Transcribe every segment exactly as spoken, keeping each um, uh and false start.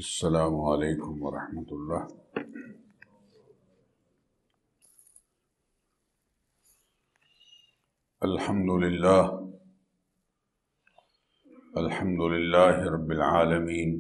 السلام علیکم ورحمۃ اللہ۔ الحمد للہ الحمد للہ رب العالمین،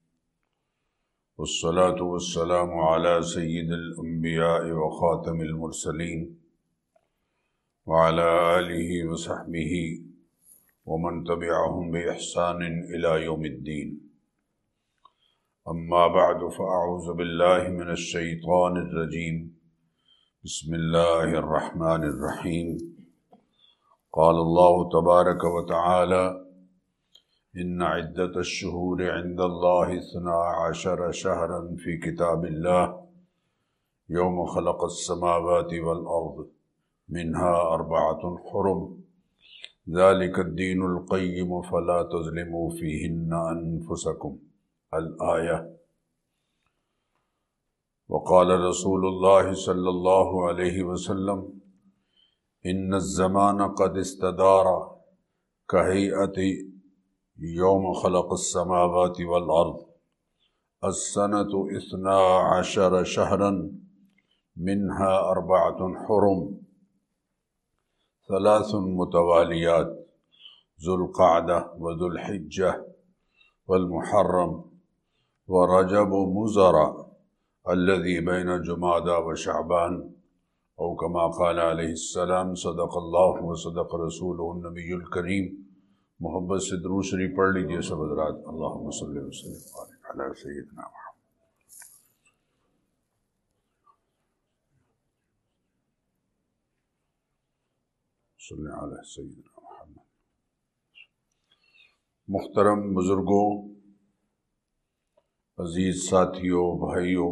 والصلاة والسلام علی سید الانبیاء وخاتم المرسلین، وعلی آلہ وصحبہ ومن تبعہم بإحسان الی یوم الدین۔ اما بعد فاعوذ باللہ من الشیطان الرجیم، بسم اللہ الرحمن الرحیم۔ قال اللہ تبارک وتعالی: ان عدۃ الشہور عند اللہ اثنا عشر شہرا فی کتاب اللہ یوم خلق السماوات والارض منها اربعۃ حرم ذلک الدین القیم فلا تظلموا فیہن انفسکم الآیہ۔ وقال رسول اللہ صلی اللہ علیہ وسلم: ان الزمان قد استدار کہیئۃ یوم خلق السماوات والارض السنة اثنا عشر شہرا منها اربعۃ حرم ثلاث متوالیات ذو القعدہ وذو الحجہ والمحرم ورجب مضر الذي بين جمادى وشعبان، او كما قال علیہ السلام۔ صدق اللہ وصدق رسولہ النبی الکریم۔ محبت سے درود شریف پڑھ لیجئے سب حضرات۔ اللہم صلی وسلم علی سیدنا محمد۔ صلی علی سیدنا محمد۔ محترم بزرگوں، عزیز ساتھیوں، بھائیوں،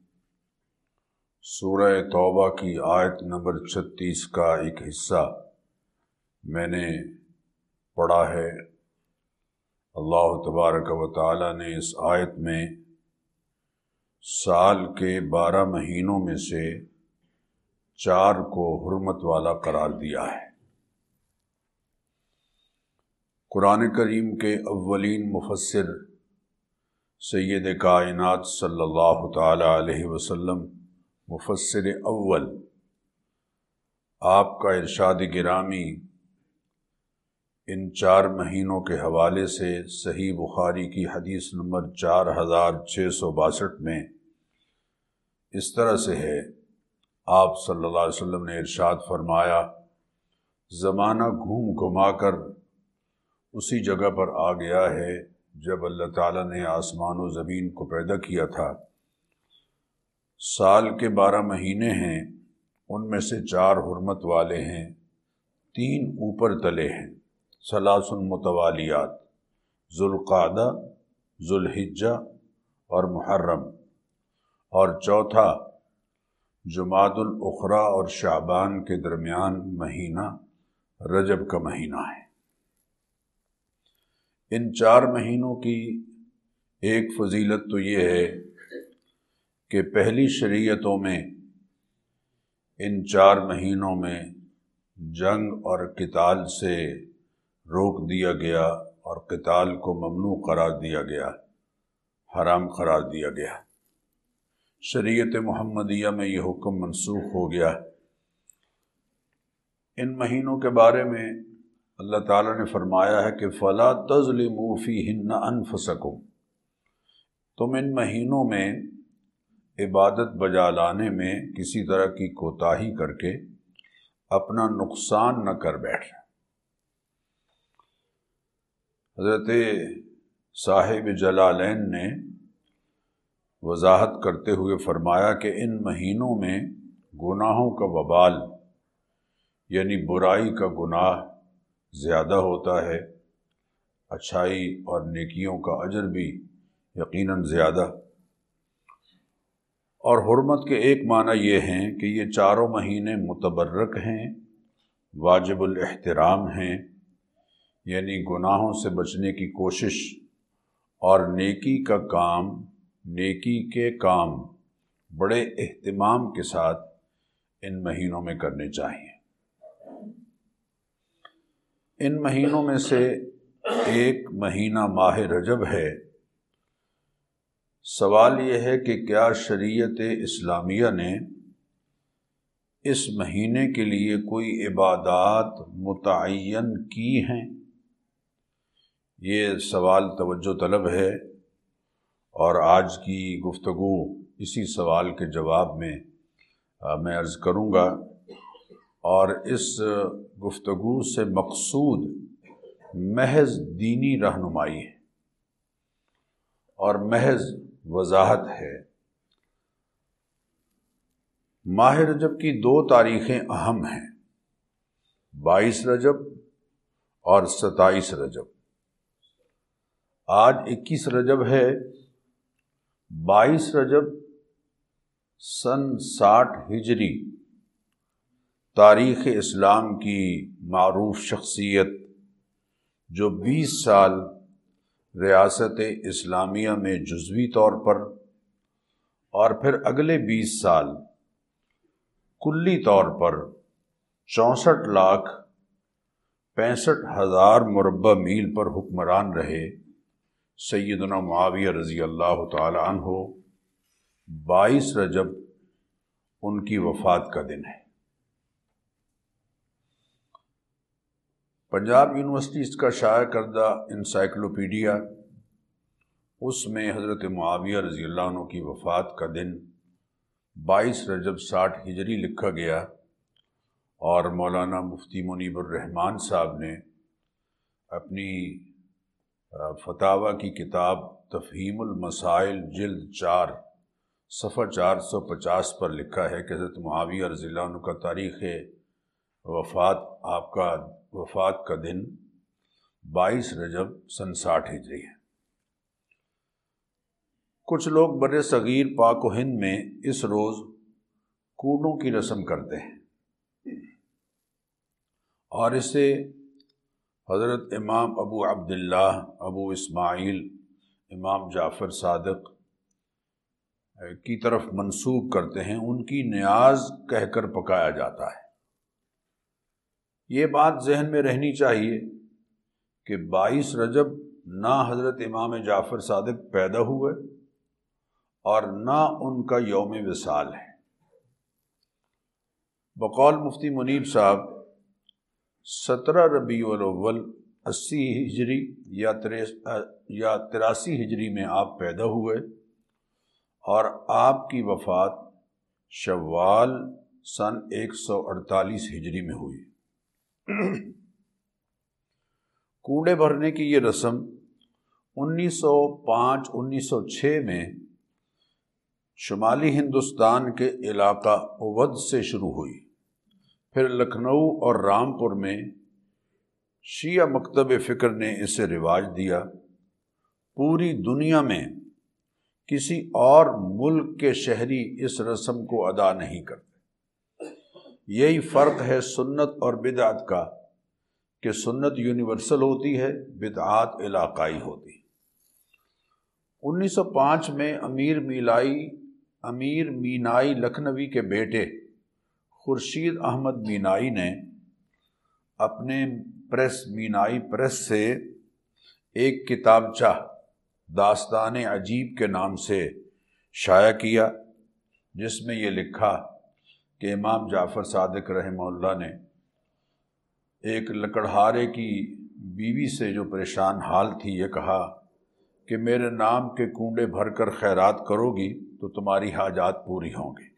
سورہ توبہ کی آیت نمبر چھتیس کا ایک حصہ میں نے پڑھا ہے۔ اللہ تبارک و تعالی نے اس آیت میں سال کے بارہ مہینوں میں سے چار کو حرمت والا قرار دیا ہے۔ قرآن کریم کے اولین مفسر سید کائنات صلی اللہ تعالی علیہ وسلم، مفسر اول، آپ کا ارشاد گرامی ان چار مہینوں کے حوالے سے صحیح بخاری کی حدیث نمبر چار ہزار چھ سو باسٹھ میں اس طرح سے ہے۔ آپ صلی اللہ علیہ وسلم نے ارشاد فرمایا: زمانہ گھوم گھما کر اسی جگہ پر آ گیا ہے جب اللہ تعالیٰ نے آسمان و زمین کو پیدا کیا تھا۔ سال کے بارہ مہینے ہیں، ان میں سے چار حرمت والے ہیں، تین اوپر تلے ہیں، ثلاث متوالیات، ذو القعدہ، ذو الحجہ اور محرم، اور چوتھا جمادی الاخری اور شعبان کے درمیان مہینہ رجب کا مہینہ ہے۔ ان چار مہینوں کی ایک فضیلت تو یہ ہے کہ پہلی شریعتوں میں ان چار مہینوں میں جنگ اور قتال سے روک دیا گیا اور قتال کو ممنوع قرار دیا گیا، حرام قرار دیا گیا۔ شریعت محمدیہ میں یہ حکم منسوخ ہو گیا۔ ان مہینوں کے بارے میں اللہ تعالیٰ نے فرمایا ہے کہ فَلَا تَظْلِمُوا فِيهِنَّ أَنفُسَكُمْ، تم ان مہینوں میں عبادت بجا لانے میں کسی طرح کی کوتاہی کر کے اپنا نقصان نہ کر بیٹھ۔ حضرت صاحب جلالین نے وضاحت کرتے ہوئے فرمایا کہ ان مہینوں میں گناہوں کا وبال، یعنی برائی کا گناہ زیادہ ہوتا ہے، اچھائی اور نیکیوں کا اجر بھی یقیناً زیادہ۔ اور حرمت کے ایک معنی یہ ہیں کہ یہ چاروں مہینے متبرک ہیں، واجب الاحترام ہیں، یعنی گناہوں سے بچنے کی کوشش اور نیکی کا کام، نیکی کے کام بڑے اہتمام کے ساتھ ان مہینوں میں کرنے چاہیے۔ ان مہینوں میں سے ایک مہینہ ماہ رجب ہے۔ سوال یہ ہے کہ کیا شریعت اسلامیہ نے اس مہینے کے لیے کوئی عبادات متعین کی ہیں؟ یہ سوال توجہ طلب ہے، اور آج کی گفتگو اسی سوال کے جواب میں میں عرض کروں گا، اور اس گفتگو سے مقصود محض دینی رہنمائی ہے اور محض وضاحت ہے۔ ماہ رجب کی دو تاریخیں اہم ہیں، بائیس رجب اور ستائیس رجب۔ آج اکیس رجب ہے۔ بائیس رجب سن ساٹھ ہجری تاریخ اسلام کی معروف شخصیت جو بیس سال ریاست اسلامیہ میں جزوی طور پر اور پھر اگلے بیس سال کلی طور پر چونسٹھ لاکھ پینسٹھ ہزار مربع میل پر حکمران رہے، سیدنا معاویہ رضی اللہ تعالی عنہ، بائیس رجب ان کی وفات کا دن ہے۔ پنجاب یونیورسٹی کا شائع کردہ انسائکلوپیڈیا، اس میں حضرت معاویہ رضی اللہ عنہ کی وفات کا دن بائیس رجب ساٹھ ہجری لکھا گیا، اور مولانا مفتی منیب الرحمان صاحب نے اپنی فتاوی کی کتاب تفہیم المسائل جلد چار صفحہ چار سو پچاس پر لکھا ہے کہ حضرت معاویہ رضی اللہ عنہ کا تاریخ وفات آپ کا وفات کا دن بائیس رجب سن ساٹھ ہجری ہے۔ کچھ لوگ بر صغیر پاک و ہند میں اس روز کوڈوں کی رسم کرتے ہیں، اور اسے حضرت امام ابو عبداللہ ابو اسماعیل امام جعفر صادق کی طرف منسوب کرتے ہیں، ان کی نیاز کہہ کر پکایا جاتا ہے۔ یہ بات ذہن میں رہنی چاہیے کہ بائیس رجب نہ حضرت امام جعفر صادق پیدا ہوئے اور نہ ان کا یوم وصال ہے۔ بقول مفتی منیب صاحب سترہ ربیع الاول اسی ہجری یا یا تراسی ہجری میں آپ پیدا ہوئے، اور آپ کی وفات شوال سن ایک سو اڑتالیس ہجری میں ہوئی۔ کوڑے بھرنے کی یہ رسم انیس سو پانچ انیس سو چھ میں شمالی ہندوستان کے علاقہ اودھ سے شروع ہوئی، پھر لکھنؤ اور رامپور میں شیعہ مکتب فکر نے اسے رواج دیا۔ پوری دنیا میں کسی اور ملک کے شہری اس رسم کو ادا نہیں کرتے۔ یہی فرق ہے سنت اور بدعت کا، کہ سنت یونیورسل ہوتی ہے، بدعات علاقائی ہوتی۔ انیس سو پانچ میں امیر میلائی امیر مینائی لکھنوی کے بیٹے خورشید احمد مینائی نے اپنے پریس مینائی پریس سے ایک کتابچہ داستان عجیب کے نام سے شائع کیا، جس میں یہ لکھا کہ امام جعفر صادق رحمہ اللہ نے ایک لکڑہارے کی بیوی سے جو پریشان حال تھی، یہ کہا کہ میرے نام کے کنڈے بھر کر خیرات کرو گی تو تمہاری حاجات پوری ہوں گی۔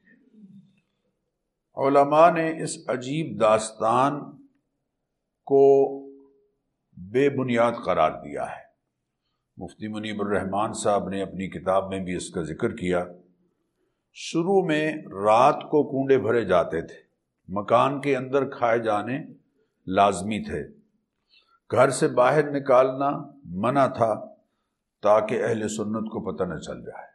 علماء نے اس عجیب داستان کو بے بنیاد قرار دیا ہے۔ مفتی منیب الرحمان صاحب نے اپنی کتاب میں بھی اس کا ذکر کیا۔ شروع میں رات کو کنڈے بھرے جاتے تھے، مکان کے اندر کھائے جانے لازمی تھے، گھر سے باہر نکالنا منع تھا تاکہ اہل سنت کو پتہ نہ چل جائے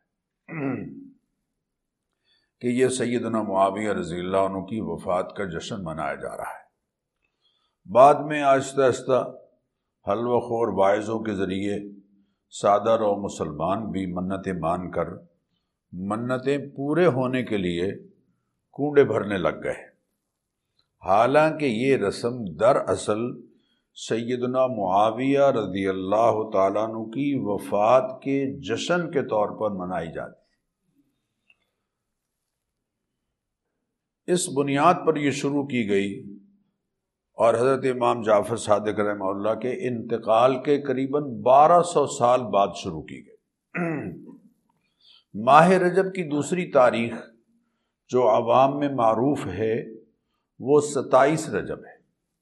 کہ یہ سیدنا معاویہ رضی اللہ عنہ کی وفات کا جشن منایا جا رہا ہے۔ بعد میں آہستہ آہستہ حلوہ خور واعظوں کے ذریعے سادہ رو مسلمان بھی منتیں مان کر منتیں پورے ہونے کے لیے کنڈے بھرنے لگ گئے، حالانکہ یہ رسم دراصل سیدنا معاویہ رضی اللہ تعالیٰ عنہ کی وفات کے جشن کے طور پر منائی جاتی ہے۔ اس بنیاد پر یہ شروع کی گئی اور حضرت امام جعفر صادق رحمہ اللہ کے انتقال کے قریباً بارہ سو سال بعد شروع کی گئی۔ ماہ رجب کی دوسری تاریخ جو عوام میں معروف ہے وہ ستائیس رجب ہے،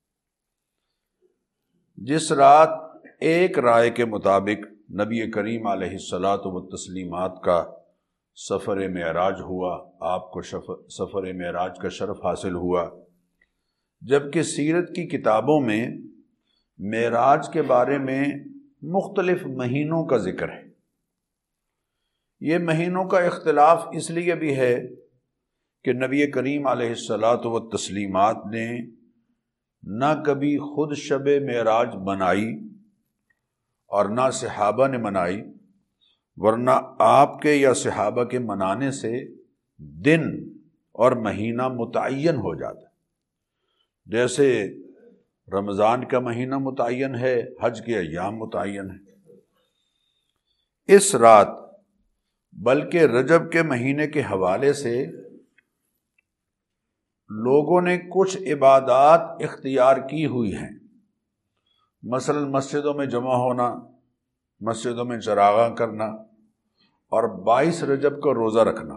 جس رات ایک رائے کے مطابق نبی کریم علیہ الصلاۃ والتسلیمات کا سفر معراج ہوا، آپ کو سفر معراج کا شرف حاصل ہوا، جبکہ سیرت کی کتابوں میں معراج کے بارے میں مختلف مہینوں کا ذکر ہے۔ یہ مہینوں کا اختلاف اس لیے بھی ہے کہ نبی کریم علیہ الصلاۃ والتسلیمات نے نہ کبھی خود شب معراج منائی اور نہ صحابہ نے منائی، ورنہ آپ کے یا صحابہ کے منانے سے دن اور مہینہ متعین ہو جاتا ہے، جیسے رمضان کا مہینہ متعین ہے، حج کے ایام متعین ہیں۔ اس رات بلکہ رجب کے مہینے کے حوالے سے لوگوں نے کچھ عبادات اختیار کی ہوئی ہیں، مثلا مسجدوں میں جمع ہونا، مسجدوں میں چراغاں کرنا اور بائیس رجب کا روزہ رکھنا۔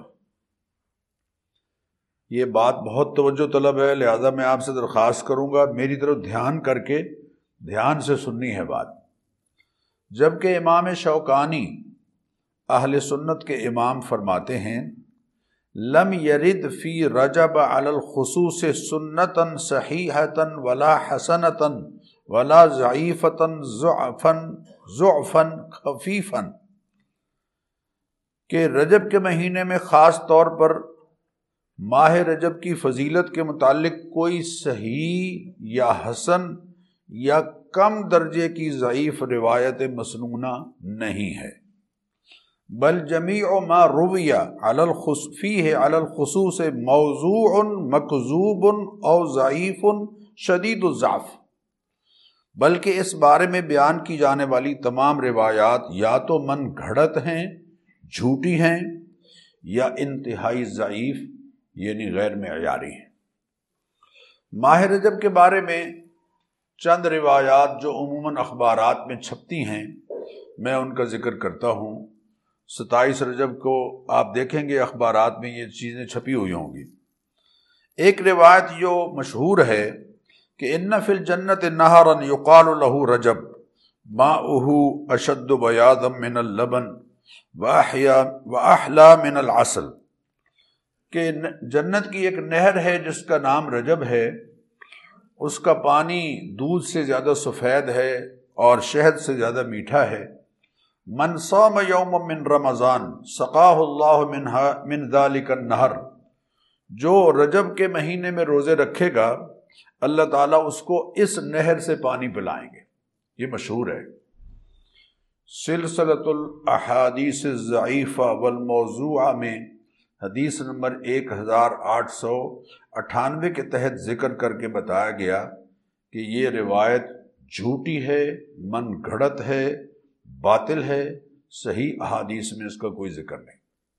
یہ بات بہت توجہ طلب ہے، لہذا میں آپ سے درخواست کروں گا میری طرف دھیان کر کے دھیان سے سننی ہے بات۔ جبکہ امام شوکانی اہل سنت کے امام فرماتے ہیں لم یرد فی رجب علی الخصوص سنتا صحیحتا ولا حسنتا ولا ضعیفتا ضعفا ضعفا خفیفا، کہ رجب کے مہینے میں خاص طور پر ماہ رجب کی فضیلت کے متعلق کوئی صحیح یا حسن یا کم درجے کی ضعیف روایت مسنونہ نہیں ہے، بل جمیع ما روی علی الخص فیہ علی الخصوص موضوع مکذوب او ضعیف شدید الضعف، بلکہ اس بارے میں بیان کی جانے والی تمام روایات یا تو من گھڑت ہیں، جھوٹی ہیں، یا انتہائی ضعیف یعنی غیر معیاری ہیں۔ ماہ رجب کے بارے میں چند روایات جو عموماً اخبارات میں چھپتی ہیں میں ان کا ذکر کرتا ہوں۔ ستائیس رجب کو آپ دیکھیں گے اخبارات میں یہ چیزیں چھپی ہوئی ہوں گی۔ ایک روایت جو مشہور ہے کہ ان فی الجنت نہرا یقال له رجب ماؤہ اشد بیاضا من اللبن واحلی من العسل، کہ جنت کی ایک نہر ہے جس کا نام رجب ہے، اس کا پانی دودھ سے زیادہ سفید ہے اور شہد سے زیادہ میٹھا ہے۔ من صام یوم من رمضان سقاہ اللہ منها من ذلک النہر، جو رجب کے مہینے میں روزے رکھے گا اللہ تعالیٰ اس کو اس نہر سے پانی پلائیں گے۔ یہ مشہور ہے۔ سلسلۃ الاحادیث الضعیفہ والموضوعہ میں حدیث نمبر ایک ہزار آٹھ سو اٹھانوے کے تحت ذکر کر کے بتایا گیا کہ یہ روایت جھوٹی ہے، من گھڑت ہے، باطل ہے، صحیح احادیث میں اس کا کوئی ذکر نہیں۔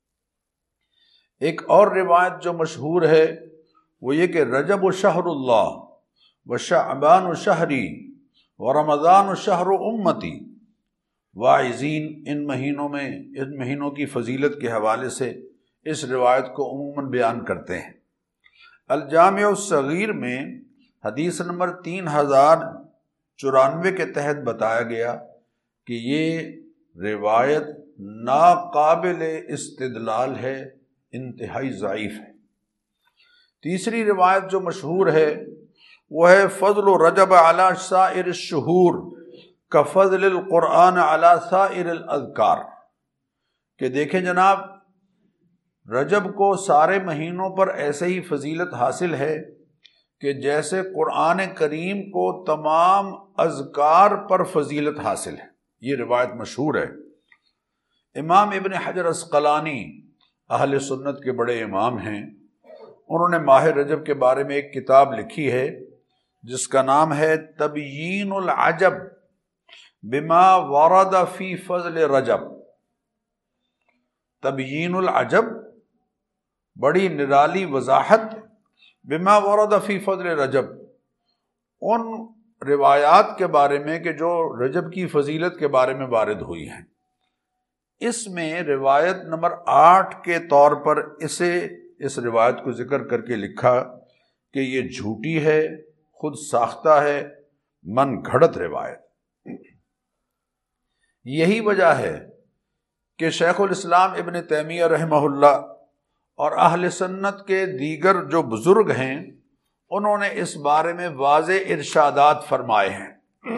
ایک اور روایت جو مشہور ہے وہ یہ کہ رجب شہر اللہ وشعبان شہری ورمضان شہر امتی، واعظین ان مہینوں میں ان مہینوں کی فضیلت کے حوالے سے اس روایت کو عموماً بیان کرتے ہیں۔ الجامع الصغیر میں حدیث نمبر تین ہزار چورانوے کے تحت بتایا گیا کہ یہ روایت ناقابل استدلال ہے، انتہائی ضعیف ہے۔ تیسری روایت جو مشہور ہے وہ ہے فضل رجب علی سائر الشہور کفضل القرآن علی سائر الاذکار، کہ دیکھیں جناب رجب کو سارے مہینوں پر ایسے ہی فضیلت حاصل ہے کہ جیسے قرآن کریم کو تمام اذکار پر فضیلت حاصل ہے۔ یہ روایت مشہور ہے۔ امام ابن حجر عسقلانی اہل سنت کے بڑے امام ہیں، انہوں نے ماہ رجب کے بارے میں ایک کتاب لکھی ہے جس کا نام ہے تبیین العجب بما ورد فی فضل رجب۔ تبیین العجب، بڑی نرالی وضاحت، بما ورد فی فضل رجب، ان روایات کے بارے میں کہ جو رجب کی فضیلت کے بارے میں وارد ہوئی ہیں۔ اس میں روایت نمبر آٹھ کے طور پر اسے اس روایت کو ذکر کر کے لکھا کہ یہ جھوٹی ہے، خود ساختہ ہے، من گھڑت روایت۔ یہی وجہ ہے کہ شیخ الاسلام ابن تیمیہ رحمہ اللہ اور اہل سنت کے دیگر جو بزرگ ہیں انہوں نے اس بارے میں واضح ارشادات فرمائے ہیں۔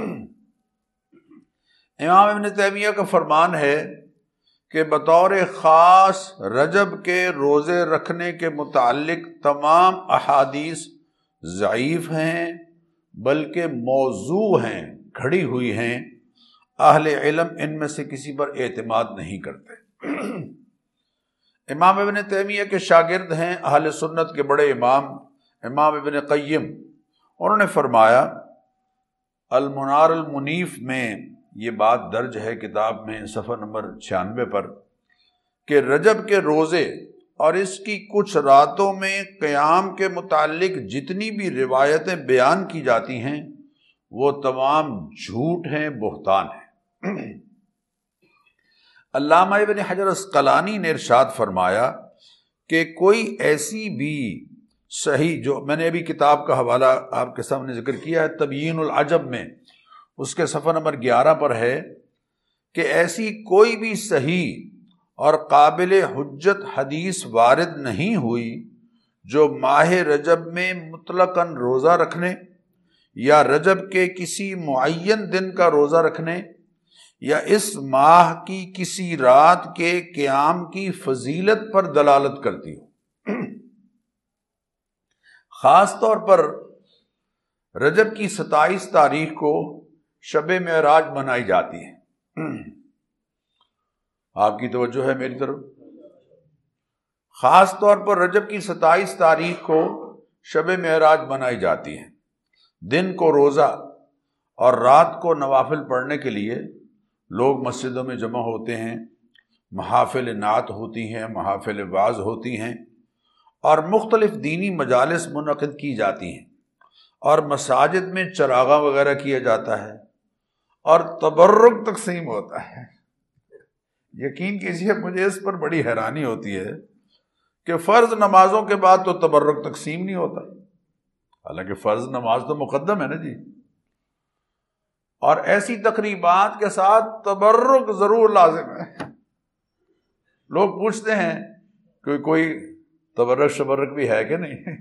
امام ابن تیمیہ کا فرمان ہے کہ بطور خاص رجب کے روزے رکھنے کے متعلق تمام احادیث ضعیف ہیں، بلکہ موضوع ہیں، گھڑی ہوئی ہیں۔ اہل علم ان میں سے کسی پر اعتماد نہیں کرتے۔ امام ابن تیمیہ کے شاگرد ہیں اہل سنت کے بڑے امام امام ابن قیم، انہوں نے فرمایا، المنار المنیف میں یہ بات درج ہے کتاب میں صفحہ نمبر چھیانوے پر، کہ رجب کے روزے اور اس کی کچھ راتوں میں قیام کے متعلق جتنی بھی روایتیں بیان کی جاتی ہیں وہ تمام جھوٹ ہیں، بہتان ہیں۔ علامہ ابن حجر عسقلانی نے ارشاد فرمایا کہ کوئی ایسی بھی صحیح، جو میں نے ابھی کتاب کا حوالہ آپ کے سامنے ذکر کیا ہے تبیین العجب میں، اس کے صفحہ نمبر گیارہ پر ہے کہ ایسی کوئی بھی صحیح اور قابل حجت حدیث وارد نہیں ہوئی جو ماہ رجب میں مطلقاً روزہ رکھنے یا رجب کے کسی معین دن کا روزہ رکھنے یا اس ماہ کی کسی رات کے قیام کی فضیلت پر دلالت کرتی ہو۔ خاص طور پر رجب کی ستائیس تاریخ کو شب معراج منائی جاتی ہے۔ آپ کی توجہ ہے میری طرف؟ خاص طور پر رجب کی ستائیس تاریخ کو شب معراج منائی جاتی ہے۔ دن کو روزہ اور رات کو نوافل پڑھنے کے لیے لوگ مسجدوں میں جمع ہوتے ہیں، محافل نعت ہوتی ہیں، محافل وعظ ہوتی ہیں، اور مختلف دینی مجالس منعقد کی جاتی ہیں، اور مساجد میں چراغاں وغیرہ کیا جاتا ہے اور تبرک تقسیم ہوتا ہے۔ یقین کیجیے مجھے اس پر بڑی حیرانی ہوتی ہے کہ فرض نمازوں کے بعد تو تبرک تقسیم نہیں ہوتا، حالانکہ فرض نماز تو مقدم ہے نا جی، اور ایسی تقریبات کے ساتھ تبرک ضرور لازم ہے۔ لوگ پوچھتے ہیں کہ کوئی تبرک شبرک بھی ہے کہ نہیں۔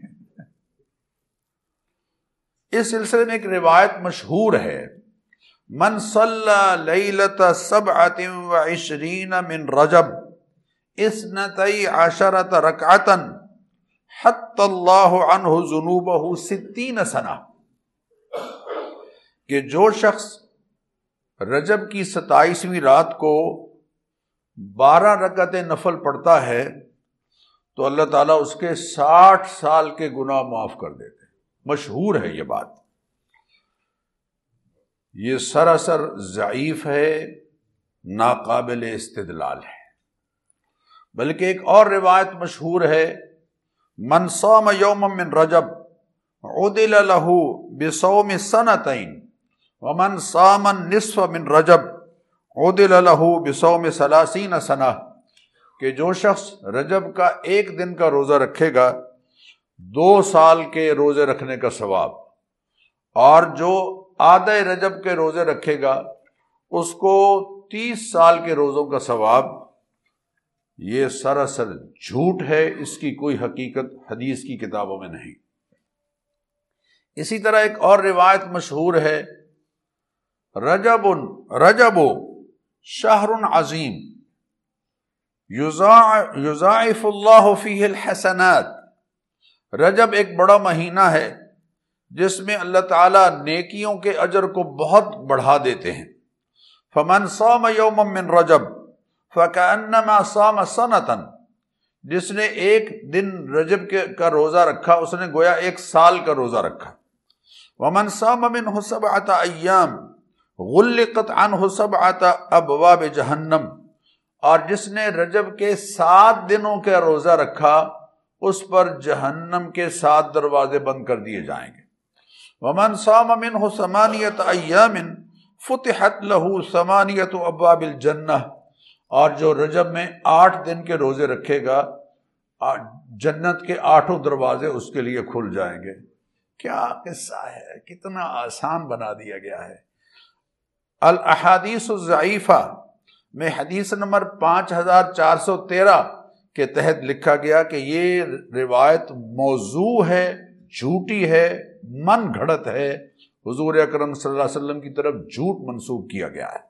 اس سلسلے میں ایک روایت مشہور ہے، من صلی لیلۃ سبعۃ وعشرین من رجب اثنتی عشرۃ رکعۃ حتی اللہ عنہ ذنوبہ ستین سنہ، کہ جو شخص رجب کی ستائیسویں رات کو بارہ رکعتیں نفل پڑھتا ہے تو اللہ تعالیٰ اس کے ساٹھ سال کے گناہ معاف کر دیتے ہیں۔ مشہور ہے یہ بات، یہ سراسر ضعیف ہے، ناقابل استدلال ہے۔ بلکہ ایک اور روایت مشہور ہے، من صام یوما من رجب عدل له بصوم سنتین ومن صام النصف من رجب عدل له بصوم ثلاثین سنہ، کہ جو شخص رجب کا ایک دن کا روزہ رکھے گا دو سال کے روزے رکھنے کا ثواب، اور جو آدھے رجب کے روزے رکھے گا اس کو تیس سال کے روزوں کا ثواب۔ یہ سراسر جھوٹ ہے، اس کی کوئی حقیقت حدیث کی کتابوں میں نہیں۔ اسی طرح ایک اور روایت مشہور ہے، رجب رجب شہر عظیم یضاعف اللہ فیہ الحسنات، رجب ایک بڑا مہینہ ہے جس میں اللہ تعالیٰ نیکیوں کے اجر کو بہت بڑھا دیتے ہیں۔ فمن صام یوما من رجب فکأنما صام سنۃ، جس نے ایک دن رجب کے کا روزہ رکھا اس نے گویا ایک سال کا روزہ رکھا۔ ومن صام منه سبعة ایام غلقت عنہ سبعة ابواب جہنم، اور جس نے رجب کے سات دنوں کا روزہ رکھا اس پر جہنم کے سات دروازے بند کر دیے جائیں گے۔ ومن صام منہ ثمانیة ایام فتحت لہ ثمانیة ابواب الجنہ، اور جو رجب میں آٹھ دن کے روزے رکھے گا جنت کے آٹھوں دروازے اس کے لیے کھل جائیں گے۔ کیا قصہ ہے، کتنا آسان بنا دیا گیا ہے۔ الاحادیث الضعیفہ میں حدیث نمبر پانچ ہزار چار سو تیرہ کے تحت لکھا گیا کہ یہ روایت موضوع ہے، جھوٹی ہے، من گھڑت ہے، حضور اکرم صلی اللہ علیہ وسلم کی طرف جھوٹ منسوب کیا گیا ہے۔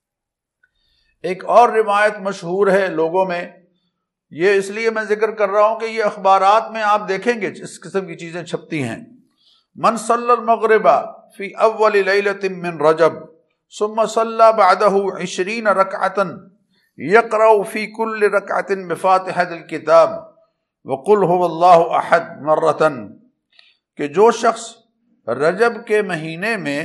ایک اور روایت مشہور ہے لوگوں میں، یہ اس لیے میں ذکر کر رہا ہوں کہ یہ اخبارات میں آپ دیکھیں گے اس قسم کی چیزیں چھپتی ہیں۔ من صلی المغرب فی اول لیلۃ من رجب ثم صلی بعدہ عشرین رکعۃ یقرأ فی کل رکعۃ بفاتحۃ الکتاب وقل هو اللہ احد مرۃ، کہ جو شخص رجب کے مہینے میں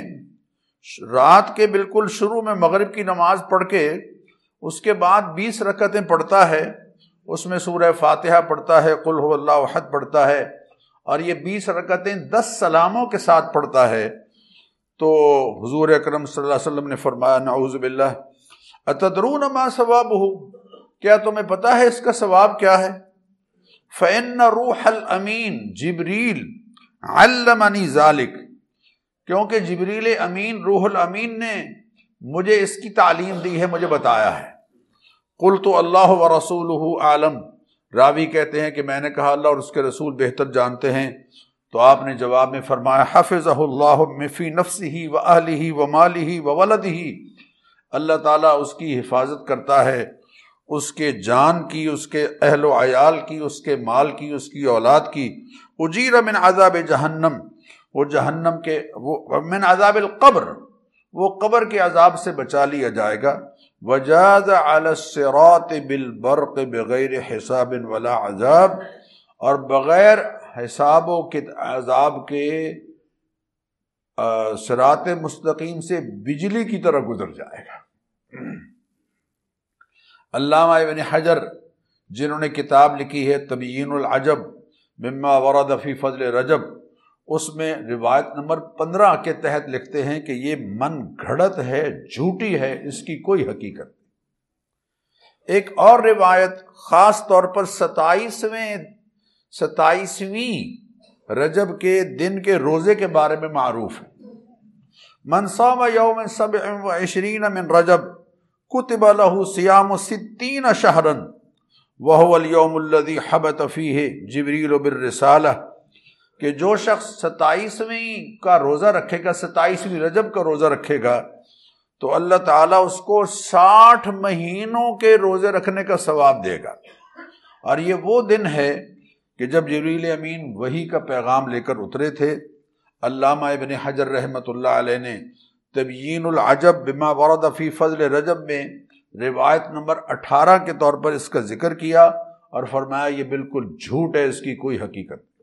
رات کے بالکل شروع میں مغرب کی نماز پڑھ کے اس کے بعد بیس رکعتیں پڑھتا ہے، اس میں سورہ فاتحہ پڑھتا ہے، قل هو اللہ احد پڑھتا ہے، اور یہ بیس رکعتیں دس سلاموں کے ساتھ پڑھتا ہے، تو حضور اکرم صلی اللہ علیہ وسلم نے فرمایا نعوذ باللہ اتدرون ما ثوابہ، کیا تمہیں پتہ ہے اس کا ثواب کیا ہے؟ فإن روح الامین جبریل علمنی ذالک، کیونکہ جبریل امین روح الامین نے مجھے اس کی تعلیم دی ہے، مجھے بتایا ہے۔ قلت اللہ ورسولہ عالم، راوی کہتے ہیں کہ میں نے کہا اللہ اور اس کے رسول بہتر جانتے ہیں، تو آپ نے جواب میں فرمایا حفظہ اللہ فی نفسہ واہلہ ومالہ وولدہ، اللہ تعالیٰ اس کی حفاظت کرتا ہے، اس کے جان کی، اس کے اہل و عیال کی، اس کے مال کی، اس کی اولاد کی۔ اجیر من عذاب جہنم، وہ جہنم کے وہ من عذاب القبر، وہ قبر کے عذاب سے بچا لیا جائے گا۔ وجاز علی الصراط بالبرق بغیر حساب ولا عذاب، اور بغیر حساب و عذاب کے صراط مستقیم سے بجلی کی طرح گزر جائے گا۔ علامہ ابن حجر جنہوں نے کتاب لکھی ہے تبیین العجب مما ورد فی فضل رجب، اس میں روایت نمبر پندرہ کے تحت لکھتے ہیں کہ یہ من گھڑت ہے، جھوٹی ہے، اس کی کوئی حقیقت نہیں۔ ایک اور روایت خاص طور پر ستائیسویں ستائیسویں رجب کے دن کے روزے کے بارے میں معروف ہے۔ من صام یوم سبع وعشرین من رجب کتب له صیام ستین شہرا وهو اليوم الذي حبط فیہ جبریل بالرسالہ، کہ جو شخص ستائیسویں کا روزہ رکھے گا، ستائیسویں رجب کا روزہ رکھے گا، تو اللہ تعالیٰ اس کو ساٹھ مہینوں کے روزے رکھنے کا ثواب دے گا۔ اور یہ وہ دن ہے کہ جب جبریل امین وحی کا پیغام لے کر اترے تھے۔ علامہ ابن حجر رحمۃ اللہ علیہ نے تبیین العجب بما ورد فی فضل رجب میں روایت نمبر اٹھارہ کے طور پر اس کا ذکر کیا اور فرمایا یہ بالکل جھوٹ ہے، اس کی کوئی حقیقت نہیں۔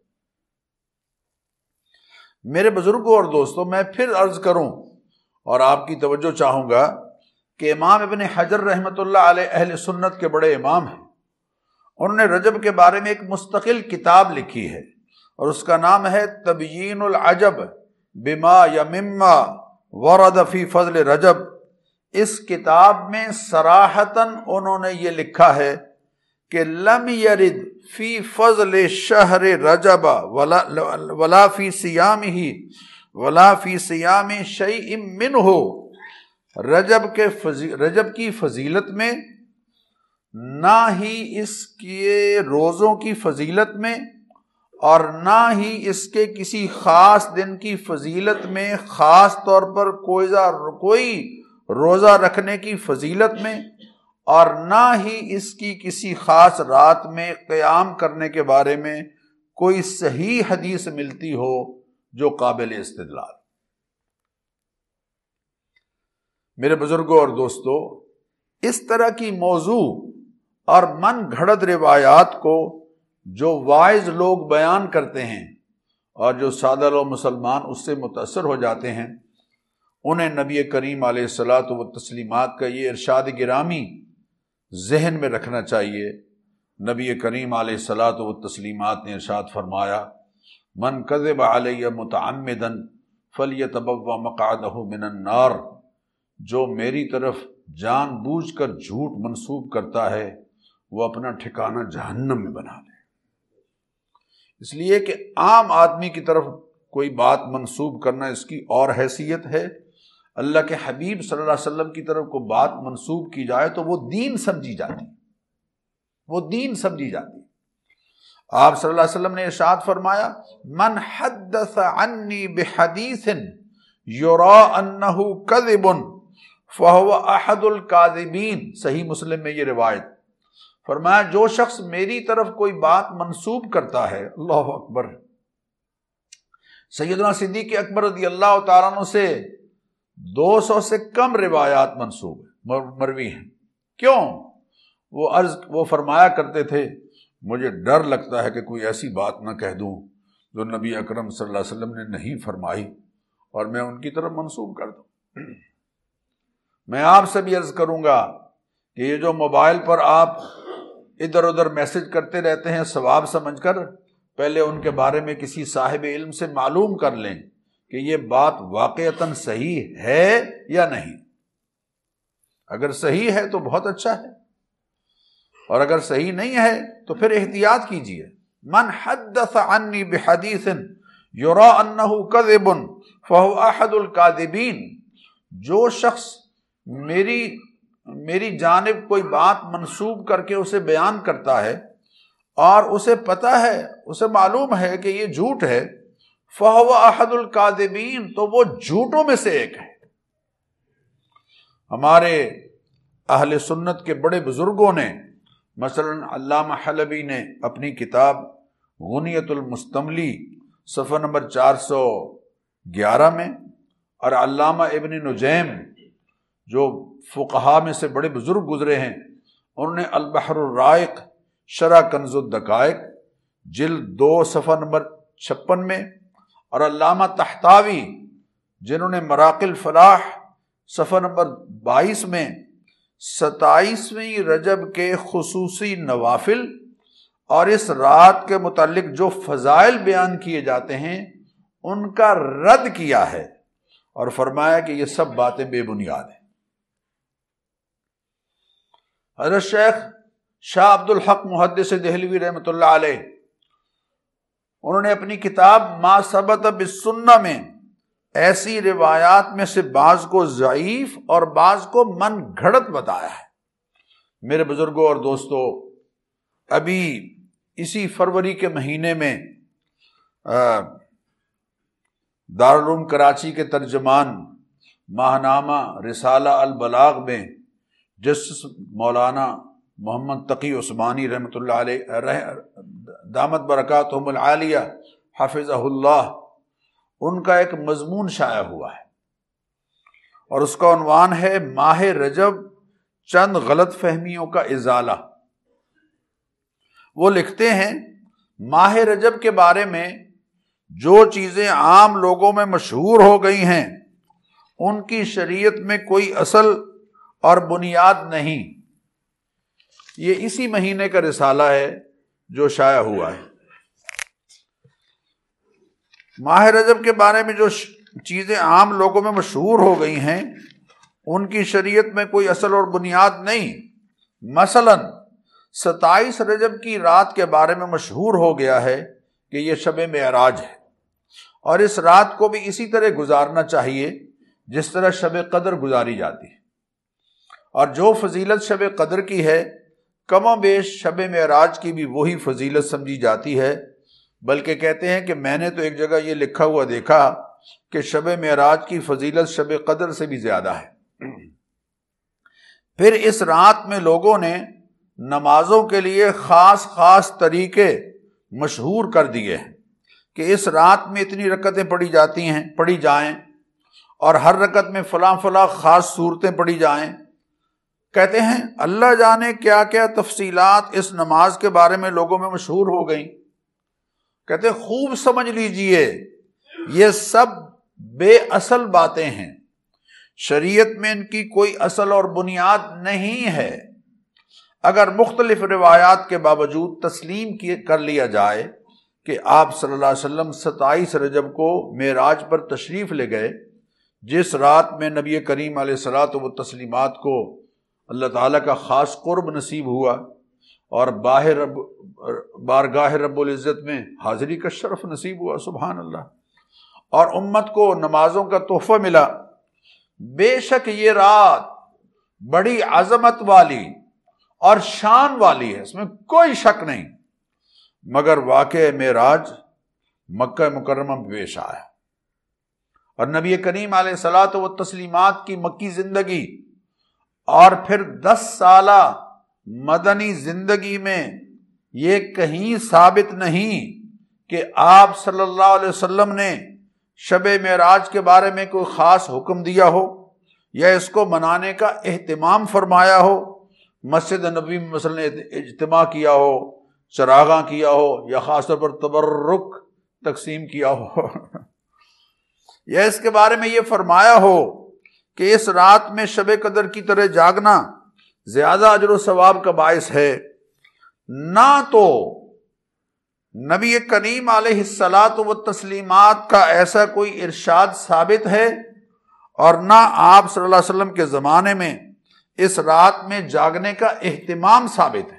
میرے بزرگوں اور دوستوں، میں پھر عرض کروں اور آپ کی توجہ چاہوں گا کہ امام ابن حجر رحمۃ اللہ علیہ اہل سنت کے بڑے امام ہیں۔ انہوں نے رجب کے بارے میں ایک مستقل کتاب لکھی ہے اور اس کا نام ہے تبیین العجب بما یا مما ورد فی فضل رجب۔ اس کتاب میں صراحتاً انہوں نے یہ لکھا ہے کہ لم یرد فی فضل شہر رجب ولا ولا فی صیامہ ولا فی صیام شیء منہ، رجب کے رجب کی فضیلت میں، نہ ہی اس کے روزوں کی فضیلت میں، اور نہ ہی اس کے کسی خاص دن کی فضیلت میں، خاص طور پر کوئی کوئی روزہ رکھنے کی فضیلت میں، اور نہ ہی اس کی کسی خاص رات میں قیام کرنے کے بارے میں کوئی صحیح حدیث ملتی ہو جو قابل استدلال۔ میرے بزرگوں اور دوستو، اس طرح کی موضوع اور من گھڑت روایات کو جو وائز لوگ بیان کرتے ہیں اور جو سادہ لوگ مسلمان اس سے متاثر ہو جاتے ہیں، انہیں نبی کریم علیہ الصلاۃ والتسلیمات کا یہ ارشاد گرامی ذہن میں رکھنا چاہیے۔ نبی کریم علیہ الصلاۃ والتسلیمات نے ارشاد فرمایا، من کذب علی متعمدا فلیتبوأ مقعدہ من النار، جو میری طرف جان بوجھ کر جھوٹ منسوب کرتا ہے وہ اپنا ٹھکانہ جہنم میں بنا لے۔ اس لیے کہ عام آدمی کی طرف کوئی بات منسوب کرنا اس کی اور حیثیت ہے، اللہ کے حبیب صلی اللہ علیہ وسلم کی طرف کوئی بات منسوب کی جائے تو وہ دین سمجھی جاتی وہ دین سمجھی جاتی آپ صلی اللہ علیہ وسلم نے ارشاد فرمایا، من حدث عنی بحدیث یرا انہ کذب فہو احد الکاذبین، صحیح مسلم میں یہ روایت۔ فرمایا جو شخص میری طرف کوئی بات منسوب کرتا ہے، اللہ اکبر، سیدنا صدیق اکبر رضی اللہ تعالیٰ عنہ سے دو سو سے کم روایات منسوب مروی ہیں۔ کیوں؟ وہ عرض وہ فرمایا کرتے تھے، مجھے ڈر لگتا ہے کہ کوئی ایسی بات نہ کہہ دوں جو نبی اکرم صلی اللہ علیہ وسلم نے نہیں فرمائی اور میں ان کی طرف منسوب کر دوں۔ میں آپ سے بھی عرض کروں گا کہ یہ جو موبائل پر آپ ادھر ادھر میسج کرتے رہتے ہیں ثواب سمجھ کر، پہلے ان کے بارے میں کسی صاحب علم سے معلوم کر لیں کہ یہ بات واقعتاً صحیح ہے یا نہیں۔ اگر صحیح ہے تو بہت اچھا ہے، اور اگر صحیح نہیں ہے تو پھر احتیاط کیجیے۔ من حدث عنی بحدیث یرا انہ کذب فہو احد الکاذبین، جو شخص میری میری جانب کوئی بات منسوب کر کے اسے بیان کرتا ہے اور اسے پتہ ہے، اسے معلوم ہے کہ یہ جھوٹ ہے، فہو احد الکاذبین، تو وہ جھوٹوں میں سے ایک ہے۔ ہمارے اہل سنت کے بڑے بزرگوں نے، مثلا علامہ حلبی نے اپنی کتاب غنیۃ المستملی صفحہ نمبر چار سو گیارہ میں، اور علامہ ابن نجیم جو فقہا میں سے بڑے بزرگ گزرے ہیں، انہوں نے البحر الرائق شرح کنز الدقائق جلد دو صفحہ نمبر چھپن میں، اور علامہ تحتاوی جنہوں نے مراقی الفلاح صفحہ نمبر بائیس میں ستائیسویں رجب کے خصوصی نوافل اور اس رات کے متعلق جو فضائل بیان کیے جاتے ہیں ان کا رد کیا ہے اور فرمایا کہ یہ سب باتیں بے بنیاد ہیں۔ حضرت شیخ شاہ عبد الحق محدث دہلوی رحمۃ اللہ علیہ، انہوں نے اپنی کتاب ما ثبت بالسنہ میں ایسی روایات میں سے بعض کو ضعیف اور بعض کو من گھڑت بتایا ہے۔ میرے بزرگوں اور دوستو، ابھی اسی فروری کے مہینے میں دارالعلوم کراچی کے ترجمان ماہنامہ رسالہ البلاغ میں جسٹس مولانا محمد تقی عثمانی رحمۃ اللہ علیہ دامت برکاتہم العالیہ حفظہ اللہ، ان کا ایک مضمون شائع ہوا ہے اور اس کا عنوان ہے ماہ رجب چند غلط فہمیوں کا ازالہ۔ وہ لکھتے ہیں، ماہ رجب کے بارے میں جو چیزیں عام لوگوں میں مشہور ہو گئی ہیں ان کی شریعت میں کوئی اصل اور بنیاد نہیں۔ یہ اسی مہینے کا رسالہ ہے جو شائع ہوا ہے۔ ماہ رجب کے بارے میں جو چیزیں عام لوگوں میں مشہور ہو گئی ہیں ان کی شریعت میں کوئی اصل اور بنیاد نہیں۔ مثلا ستائیس رجب کی رات کے بارے میں مشہور ہو گیا ہے کہ یہ شب معراج ہے، اور اس رات کو بھی اسی طرح گزارنا چاہیے جس طرح شب قدر گزاری جاتی ہے، اور جو فضیلت شب قدر کی ہے کم و بیش شب معراج کی بھی وہی فضیلت سمجھی جاتی ہے۔ بلکہ کہتے ہیں کہ میں نے تو ایک جگہ یہ لکھا ہوا دیکھا کہ شب معراج کی فضیلت شب قدر سے بھی زیادہ ہے۔ پھر اس رات میں لوگوں نے نمازوں کے لیے خاص خاص طریقے مشہور کر دیے ہیں کہ اس رات میں اتنی رکعتیں پڑھی جاتی ہیں پڑھی جائیں اور ہر رکعت میں فلاں فلاں خاص صورتیں پڑھی جائیں۔ کہتے ہیں اللہ جانے کیا کیا تفصیلات اس نماز کے بارے میں لوگوں میں مشہور ہو گئیں۔ کہتے خوب سمجھ لیجئے یہ سب بے اصل باتیں ہیں، شریعت میں ان کی کوئی اصل اور بنیاد نہیں ہے۔ اگر مختلف روایات کے باوجود تسلیم کر لیا جائے کہ آپ صلی اللہ علیہ وسلم ستائیس رجب کو معراج پر تشریف لے گئے، جس رات میں نبی کریم علیہ الصلاۃ والتسلیمات کو اللہ تعالیٰ کا خاص قرب نصیب ہوا اور باہر رب بارگاہ رب العزت میں حاضری کا شرف نصیب ہوا، سبحان اللہ، اور امت کو نمازوں کا تحفہ ملا، بے شک یہ رات بڑی عظمت والی اور شان والی ہے، اس میں کوئی شک نہیں، مگر واقع معراج مکہ مکرمہ میں پیش آیا، اور نبی کریم علیہ الصلاۃ والتسلیمات کی مکی زندگی اور پھر دس سالہ مدنی زندگی میں یہ کہیں ثابت نہیں کہ آپ صلی اللہ علیہ وسلم نے شب معراج کے بارے میں کوئی خاص حکم دیا ہو یا اس کو منانے کا اہتمام فرمایا ہو، مسجد نبوی میں مثلا اجتماع کیا ہو، چراغاں کیا ہو، یا خاص طور پر تبرک تقسیم کیا ہو یا اس کے بارے میں یہ فرمایا ہو کہ اس رات میں شب قدر کی طرح جاگنا زیادہ اجر و ثواب کا باعث ہے، نہ تو نبی کریم علیہ الصلاۃ والتسلیمات کا ایسا کوئی ارشاد ثابت ہے، اور نہ آپ صلی اللہ علیہ وسلم کے زمانے میں اس رات میں جاگنے کا اہتمام ثابت ہے،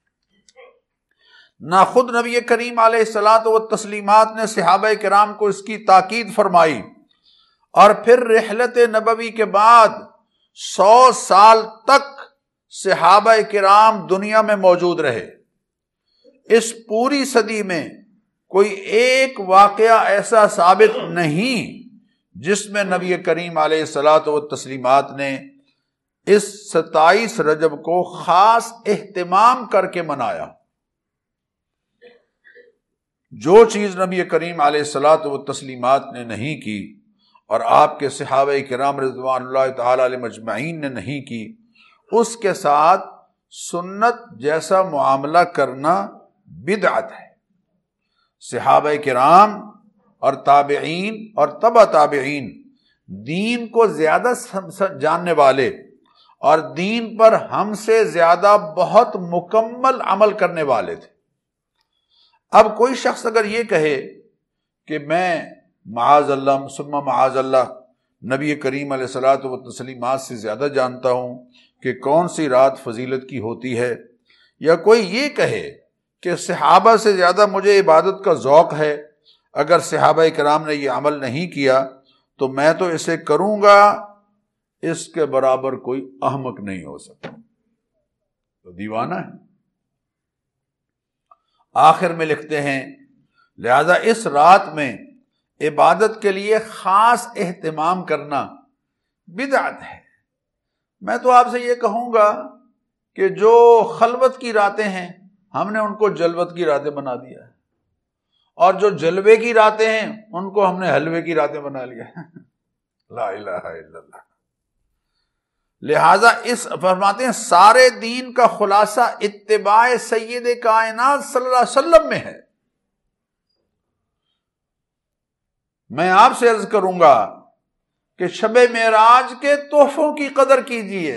نہ خود نبی کریم علیہ الصلاۃ والتسلیمات نے صحابہ کرام کو اس کی تاکید فرمائی، اور پھر رحلت نبوی کے بعد سو سال تک صحابہ کرام دنیا میں موجود رہے۔ اس پوری صدی میں کوئی ایک واقعہ ایسا ثابت نہیں جس میں نبی کریم علیہ الصلاۃ والتسلیمات نے اس ستائیس رجب کو خاص اہتمام کر کے منایا۔ جو چیز نبی کریم علیہ الصلاۃ والتسلیمات نے نہیں کی اور آپ کے صحابہ کرام رضوان اللہ تعالی علیہ مجمعین نے نہیں کی، اس کے ساتھ سنت جیسا معاملہ کرنا بدعت ہے۔ صحابہ کرام اور تابعین اور تبع تابعین دین کو زیادہ جاننے والے اور دین پر ہم سے زیادہ بہت مکمل عمل کرنے والے تھے۔ اب کوئی شخص اگر یہ کہے کہ میں معاذ اللہ ثم معاذ اللہ نبی کریم علیہ الصلاۃ والتسلیمات سے زیادہ جانتا ہوں کہ کون سی رات فضیلت کی ہوتی ہے، یا کوئی یہ کہے کہ صحابہ سے زیادہ مجھے عبادت کا ذوق ہے، اگر صحابہ کرام نے یہ عمل نہیں کیا تو میں تو اسے کروں گا، اس کے برابر کوئی احمق نہیں ہو سکتا، تو دیوانہ ہے۔ آخر میں لکھتے ہیں لہذا اس رات میں عبادت کے لیے خاص اہتمام کرنا بدعت ہے۔ میں تو آپ سے یہ کہوں گا کہ جو خلوت کی راتیں ہیں ہم نے ان کو جلوت کی راتیں بنا دیا ہے، اور جو جلوے کی راتیں ہیں ان کو ہم نے حلوے کی راتیں بنا لیا ہے۔ لا الہ الا اللہ۔ لہذا اس فرماتے ہیں سارے دین کا خلاصہ اتباع سید کائنات صلی اللہ علیہ وسلم میں ہے۔ میں آپ سے عرض کروں گا کہ شب معراج کے تحفوں کی قدر کیجئے۔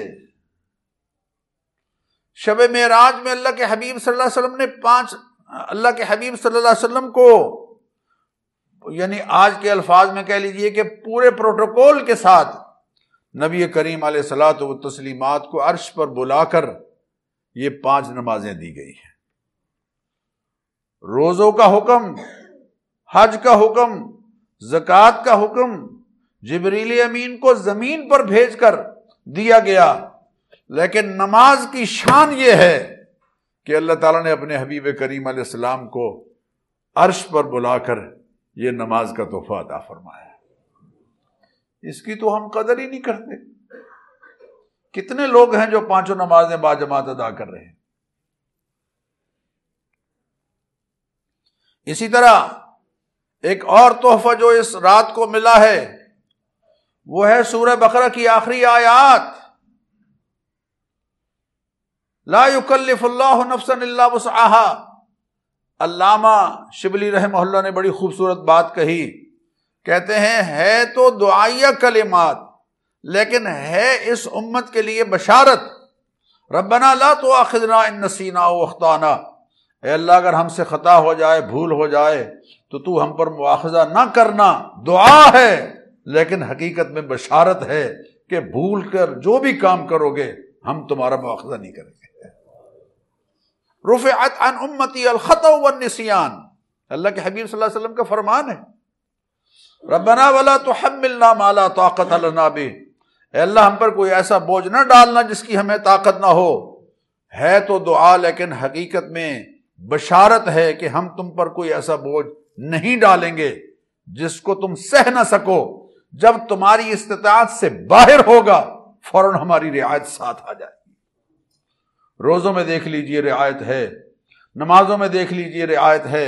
شب معراج میں اللہ کے حبیب صلی اللہ علیہ وسلم نے پانچ اللہ کے حبیب صلی اللہ علیہ وسلم کو، یعنی آج کے الفاظ میں کہہ لیجئے کہ پورے پروٹوکول کے ساتھ نبی کریم علیہ الصلاۃ والتسلیمات کو عرش پر بلا کر یہ پانچ نمازیں دی گئی ہیں۔ روزوں کا حکم، حج کا حکم، زکوٰۃ کا حکم جبریل امین کو زمین پر بھیج کر دیا گیا، لیکن نماز کی شان یہ ہے کہ اللہ تعالیٰ نے اپنے حبیب کریم علیہ السلام کو عرش پر بلا کر یہ نماز کا تحفہ عطا فرمایا۔ اس کی تو ہم قدر ہی نہیں کرتے۔ کتنے لوگ ہیں جو پانچوں نمازیں باجماعت ادا کر رہے ہیں۔ اسی طرح ایک اور تحفہ جو اس رات کو ملا ہے وہ ہے سورہ بقرہ کی آخری آیات، لا یکلف اللہ نفسا الا وسعها، علامہ شبلی رحمہ اللہ نے بڑی خوبصورت بات کہی، کہتے ہیں ہے تو دعائیہ کلمات لیکن ہے اس امت کے لیے بشارت۔ ربنا لا تؤاخذنا ان نسینا او اخطانا، اے اللہ اگر ہم سے خطا ہو جائے، بھول ہو جائے تو تو ہم پر مواخذہ نہ کرنا۔ دعا ہے لیکن حقیقت میں بشارت ہے کہ بھول کر جو بھی کام کرو گے ہم تمہارا مواخذہ نہیں کریں گے۔ رفعت عن امتی الخطأ والنسیان، اللہ کے حبیب صلی اللہ علیہ وسلم کا فرمان ہے۔ ربنا ولا تحملنا ما لا طاقت لنا به، اے اللہ ہم پر کوئی ایسا بوجھ نہ ڈالنا جس کی ہمیں طاقت نہ ہو۔ ہے تو دعا لیکن حقیقت میں بشارت ہے کہ ہم تم پر کوئی ایسا بوجھ نہیں ڈالیں گے جس کو تم سہ نہ سکو۔ جب تمہاری استطاعت سے باہر ہوگا فوراً ہماری رعایت ساتھ آ جائے گی۔ روزوں میں دیکھ لیجئے رعایت ہے، نمازوں میں دیکھ لیجئے رعایت ہے،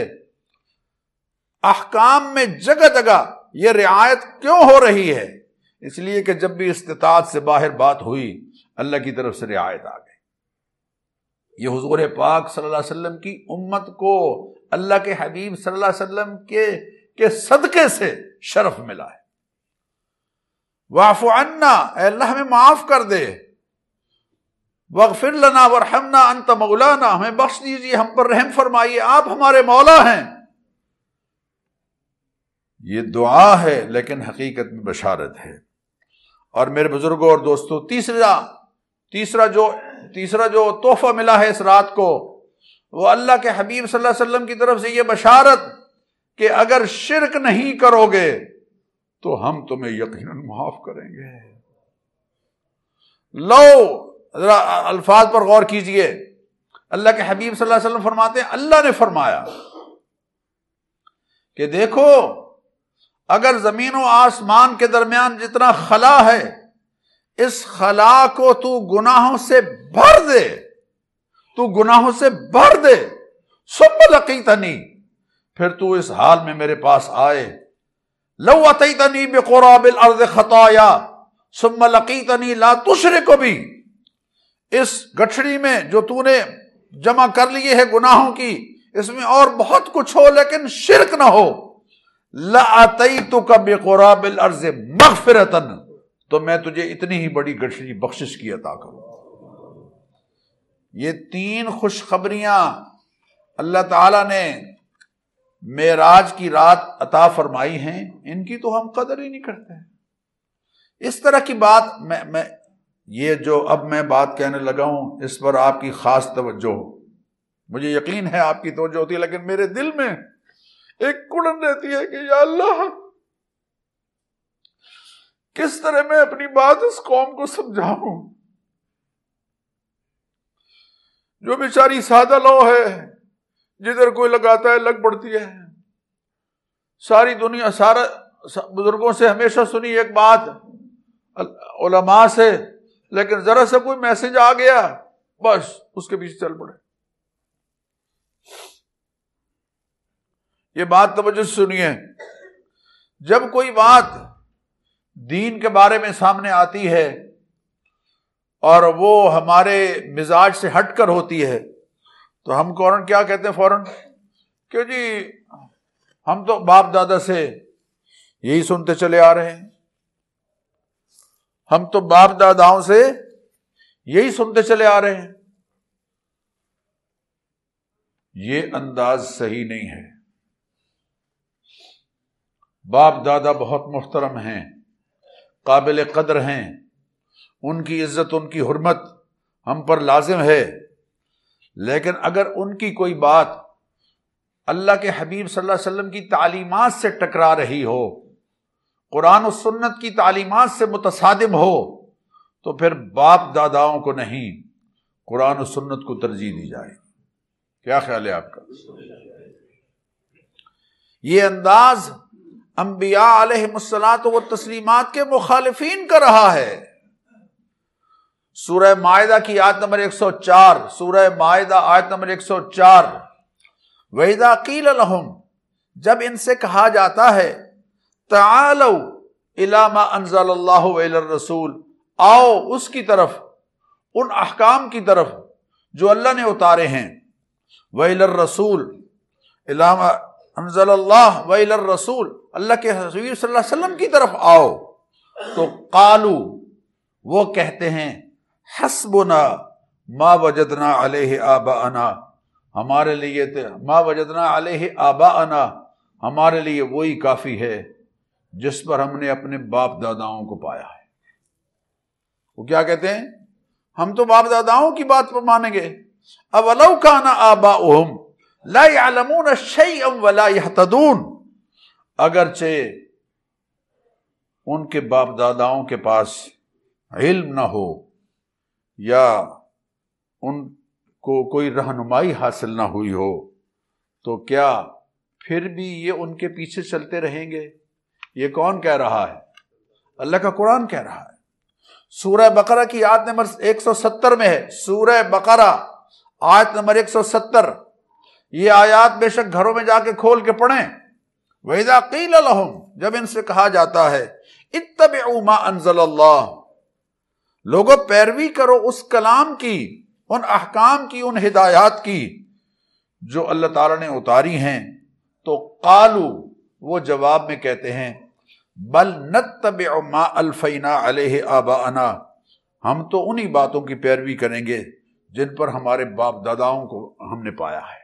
احکام میں جگہ جگہ یہ رعایت کیوں ہو رہی ہے؟ اس لیے کہ جب بھی استطاعت سے باہر بات ہوئی اللہ کی طرف سے رعایت آ گئی۔ یہ حضور پاک صلی اللہ علیہ وسلم کی امت کو اللہ کے حبیب صلی اللہ علیہ وسلم کے کے صدقے سے شرف ملا ہے۔ واعف عنا، اے اللہ ہمیں معاف کر دے۔ واغفر لنا وارحمنا انت مولانا، ہمیں بخش دیجیے، ہم پر رحم فرمائیے، آپ ہمارے مولا ہیں۔ یہ دعا ہے لیکن حقیقت میں بشارت ہے۔ اور میرے بزرگوں اور دوستوں، تیسرا تیسرا جو تیسرا جو تحفہ ملا ہے اس رات کو، وہ اللہ کے حبیب صلی اللہ علیہ وسلم کی طرف سے یہ بشارت کہ اگر شرک نہیں کرو گے تو ہم تمہیں یقیناً معاف کریں گے۔ لو، ذرا الفاظ پر غور کیجئے، اللہ کے حبیب صلی اللہ علیہ وسلم فرماتے ہیں اللہ نے فرمایا کہ دیکھو اگر زمین و آسمان کے درمیان جتنا خلا ہے اس خلا کو تو گناہوں سے بھر دے، تو گناہوں سے بھر دے، ثم لقیتنی، پھر تو اس حال میں میرے پاس آئے، لو اتیتنی بقراب الارض خطایا ثم لقیتنی لا تشرک بی، اس گٹھڑی میں جو تو نے جمع کر لیے ہے گناہوں کی، اس میں اور بہت کچھ ہو لیکن شرک نہ ہو، لَأَتَيْتُكَ بِقُرَابِ الْأَرْضِ مَغْفِرَةً، تو میں تجھے اتنی ہی بڑی گٹھڑی بخشش کی عطا کروں۔ یہ تین خوشخبریاں اللہ تعالیٰ نے معراج کی رات عطا فرمائی ہیں، ان کی تو ہم قدر ہی نہیں کرتے۔ اس طرح کی بات میں میں یہ جو اب میں بات کہنے لگا ہوں اس پر آپ کی خاص توجہ ہو، مجھے یقین ہے آپ کی توجہ ہوتی ہے، لیکن میرے دل میں ایک کڑن رہتی ہے کہ یا اللہ کس طرح میں اپنی بات اس قوم کو سمجھاؤں جو بیچاری سادہ لو ہے، جدھر کوئی لگاتا ہے لگ پڑتی ہے۔ ساری دنیا سارا بزرگوں سے ہمیشہ سنی ایک بات، علماء سے، لیکن ذرا سا کوئی میسج آ گیا بس اس کے پیچھے چل پڑے۔ یہ بات توجہ سے سنیے، جب کوئی بات دین کے بارے میں سامنے آتی ہے اور وہ ہمارے مزاج سے ہٹ کر ہوتی ہے تو ہم فوراً کیا کہتے ہیں؟ فوراً کہ جی ہم تو باپ دادا سے یہی سنتے چلے آ رہے ہیں، ہم تو باپ داداؤں سے یہی سنتے چلے آ رہے ہیں۔ یہ انداز صحیح نہیں ہے۔ باپ دادا بہت محترم ہیں، قابل قدر ہیں، ان کی عزت، ان کی حرمت ہم پر لازم ہے، لیکن اگر ان کی کوئی بات اللہ کے حبیب صلی اللہ علیہ وسلم کی تعلیمات سے ٹکرا رہی ہو، قرآن و سنت کی تعلیمات سے متصادم ہو، تو پھر باپ داداؤں کو نہیں قرآن و سنت کو ترجیح دی جائے۔ کیا خیال ہے آپ کا؟ یہ انداز انبیاء علیہ الصلاۃ والتسلیمات کے مخالفین کا رہا ہے۔ سورہ مائدہ کی آیت نمبر ایک سو چار، سورہ مائدہ آیت نمبر ایک سو چار، وَإِذَا قِيلَ لَهُمْ، جب ان سے کہا جاتا ہے تَعَالَوْا إِلَى مَا أَنزَلَ اللَّهُ وَإِلَى الرَّسُولِ، آؤ اس کی طرف، ان احکام کی طرف جو اللہ نے اتارے ہیں، وَإِلَى الرَّسُولِ، الام انزل اللہ و الی الرسول، اللہ کے حبیب صلی اللہ علیہ وسلم کی طرف آؤ، تو قالو وہ کہتے ہیں حسبنا ما وجدنا علیہ آباءنا، ہمارے لیے ما وجدنا علیہ آباءنا، ہمارے لیے وہی کافی ہے جس پر ہم نے اپنے باپ داداؤں کو پایا ہے۔ وہ کیا کہتے ہیں؟ ہم تو باپ داداؤں کی بات پر مانیں گے۔ اولو کان آباؤہم لا یعلمون شیئا ولا یہتدون، اگرچہ ان کے باپ داداؤں کے پاس علم نہ ہو یا ان کو کوئی رہنمائی حاصل نہ ہوئی ہو، تو کیا پھر بھی یہ ان کے پیچھے چلتے رہیں گے؟ یہ کون کہہ رہا ہے؟ اللہ کا قرآن کہہ رہا ہے۔ سورہ بقرہ کی آیت نمبر ایک سو ستر میں ہے، سورہ بقرہ آیت نمبر ایک سو ستر۔ یہ آیات بے شک گھروں میں جا کے کھول کے پڑھیں۔ وَإِذَا قِيلَ لَهُمْ، جب ان سے کہا جاتا ہے اتبعوا ما انزل اللہ، لوگوں پیروی کرو اس کلام کی، ان احکام کی، ان ہدایات کی جو اللہ تعالیٰ نے اتاری ہیں، تو قالو وہ جواب میں کہتے ہیں بل نتبع ما الفینا علیہ آباءنا، ہم تو انہی باتوں کی پیروی کریں گے جن پر ہمارے باپ داداؤں کو ہم نے پایا ہے،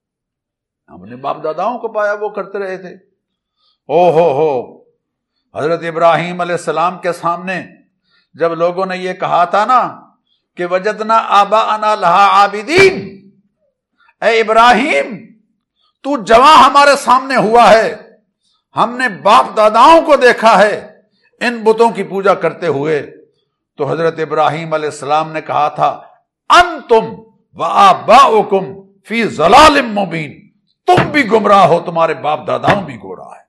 ہم نے باپ داداؤں کو پایا، وہ کرتے رہے تھے۔ او ہو ہو حضرت ابراہیم علیہ السلام کے سامنے جب لوگوں نے یہ کہا تھا نا کہ وجدنا آباءنا لہا عابدین، اے ابراہیم تو جواں ہمارے سامنے ہوا ہے، ہم نے باپ داداؤں کو دیکھا ہے ان بتوں کی پوجا کرتے ہوئے، تو حضرت ابراہیم علیہ السلام نے کہا تھا انتم وآباؤکم فی ضلال مبین، تم بھی گمراہ ہو، تمہارے باپ داداؤں بھی گمراہ ہے۔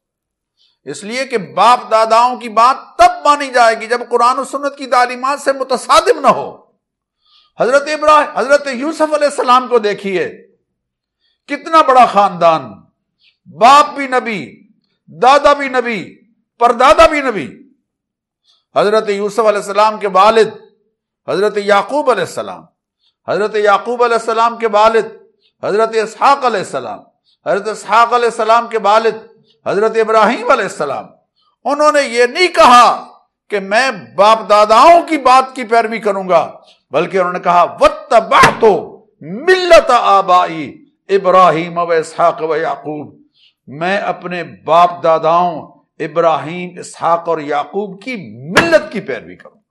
اس لیے کہ باپ داداؤں کی بات تب مانی جائے گی جب قرآن و سنت کی تعلیمات سے متصادم نہ ہو۔ حضرت ابراہیم حضرت یوسف علیہ السلام کو دیکھیے، کتنا بڑا خاندان، باپ بھی نبی، دادا بھی نبی، پردادا بھی نبی۔ حضرت یوسف علیہ السلام کے والد حضرت یعقوب علیہ السلام، حضرت یعقوب علیہ السلام کے والد حضرت اسحاق علیہ السلام، حضرت اسحاق علیہ السلام کے والد حضرت ابراہیم علیہ السلام۔ انہوں نے یہ نہیں کہا کہ میں باپ داداؤں کی بات کی پیروی کروں گا، بلکہ انہوں نے کہا واتبعت ملت آبائی ابراہیم و اسحاق و یعقوب، میں اپنے باپ داداؤں ابراہیم، اسحاق اور یعقوب کی ملت کی پیروی کروں گا۔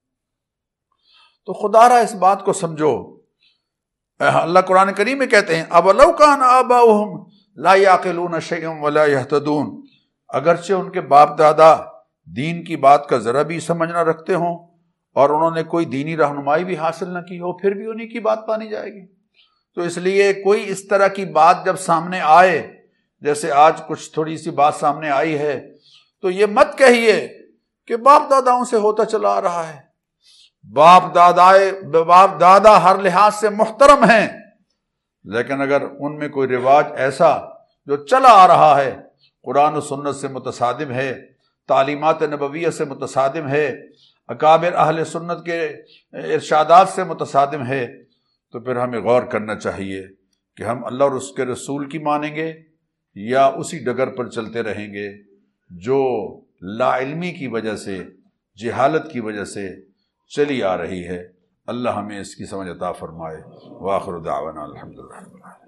تو خدا را اس بات کو سمجھو، اللہ قرآن کریم میں کہتے ہیں اولو کان آباؤہم لا یعقلون شیئا ولا یہتدون، اگرچہ ان کے باپ دادا دین کی بات کا ذرا بھی سمجھ نہ رکھتے ہوں اور انہوں نے کوئی دینی رہنمائی بھی حاصل نہ کی ہو، پھر بھی انہی کی بات مانی جائے گی۔ تو اس لیے کوئی اس طرح کی بات جب سامنے آئے، جیسے آج کچھ تھوڑی سی بات سامنے آئی ہے، تو یہ مت کہیے کہ باپ داداؤں سے ہوتا چلا آ رہا ہے۔ باپ دادائے باپ دادا ہر لحاظ سے محترم ہیں، لیکن اگر ان میں کوئی رواج ایسا جو چلا آ رہا ہے، قرآن و سنت سے متصادم ہے، تعلیمات نبویہ سے متصادم ہے، اکابر اہل سنت کے ارشادات سے متصادم ہے، تو پھر ہمیں غور کرنا چاہیے کہ ہم اللہ اور اس کے رسول کی مانیں گے یا اسی ڈگر پر چلتے رہیں گے جو لا علمی کی وجہ سے، جہالت کی وجہ سے چلی آ رہی ہے۔ اللہ ہمیں اس کی سمجھ عطا فرمائے۔ وآخر دعوانا الحمدللہ۔